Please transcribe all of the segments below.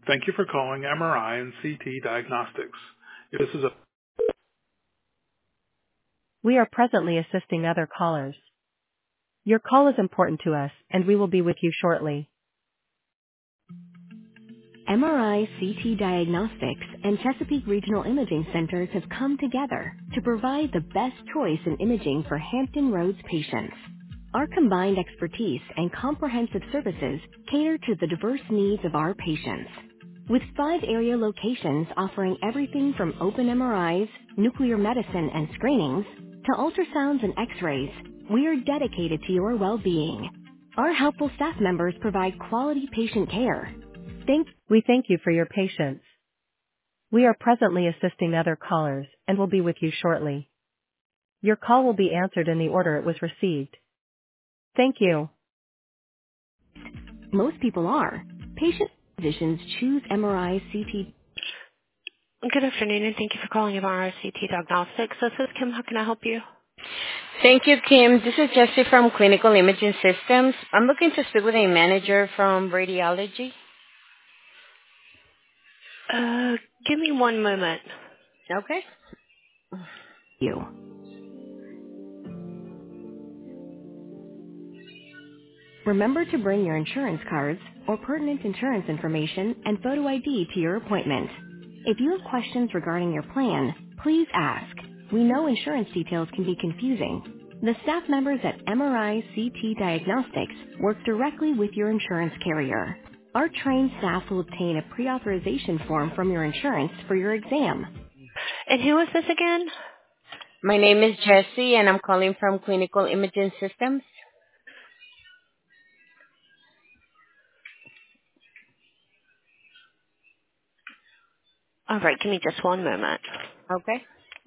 Thank you for calling MRI and CT Diagnostics. If this is a We are presently assisting other callers. Your call is important to us, and we will be with you shortly. MRI CT Diagnostics and Chesapeake Regional Imaging Centers have come together to provide the best choice in imaging for Hampton Roads patients. Our combined expertise and comprehensive services cater to the diverse needs of our patients. With 5 area locations offering everything from open MRIs, nuclear medicine and screenings, to ultrasounds and x-rays, we are dedicated to your well-being. Our helpful staff members provide quality patient care. We thank you for your patience. We are presently assisting other callers and will be with you shortly. Your call will be answered in the order it was received. Thank you. Most people are. Patient physicians choose MRI CT. Good afternoon, and thank you for calling MRI CT Diagnostics. This is Kim. How can I help you? Thank you, Kim. This is Jessie from Clinical Imaging Systems. I'm looking to speak with a manager from radiology. Give me one moment. Okay. You. Remember to bring your insurance cards or pertinent insurance information and photo ID to your appointment. If you have questions regarding your plan, please ask. We know insurance details can be confusing. The staff members at MRI CT Diagnostics work directly with your insurance carrier. Our trained staff will obtain a pre-authorization form from your insurance for your exam. And who is this again? My name is Jessie, and I'm calling from Clinical Imaging Systems. All right, give me just one moment. Okay.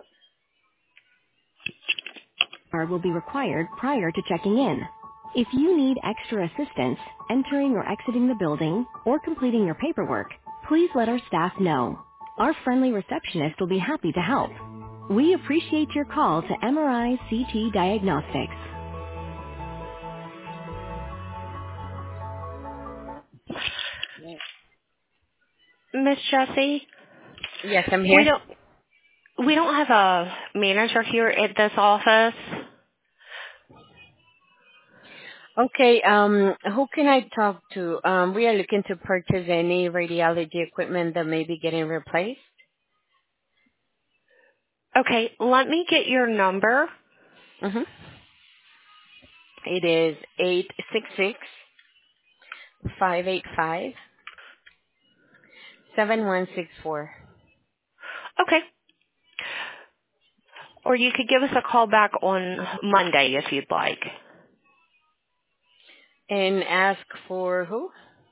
Will be required prior to checking in. If you need extra assistance entering or exiting the building or completing your paperwork, please let our staff know. Our friendly receptionist will be happy to help. We appreciate your call to MRI CT Diagnostics. Miss Jessie, Yes, I'm we here. don't have a manager here at this office. Okay, who can I talk to? We are looking to purchase any radiology equipment that may be getting replaced. Okay, let me get your number. Mm-hmm. It is 866-585-7164. Okay. Or you could give us a call back on Monday if you'd like. And ask for who?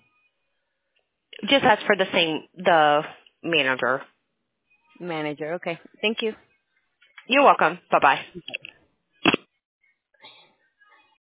Just ask for the manager. Manager. Okay. Thank you. You're welcome. Bye-bye.